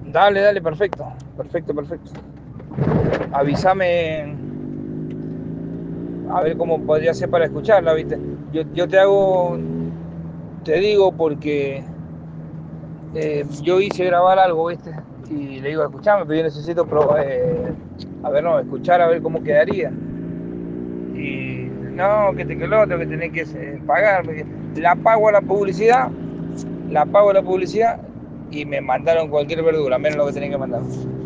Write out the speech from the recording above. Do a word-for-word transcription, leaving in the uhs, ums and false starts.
Dale, dale, perfecto. Perfecto, perfecto. Avísame a ver cómo podría ser para escucharla, ¿viste? Yo, yo te hago, te digo porque eh, yo hice grabar algo, ¿viste? Y le digo, escuchame, pero yo necesito probar, eh, a ver, no, escuchar a ver cómo quedaría. Y no, que te que lo otro, que tenés que eh, pagar. La pago a la publicidad, la pago a la publicidad y me mandaron cualquier verdura, menos lo que tenía que mandar.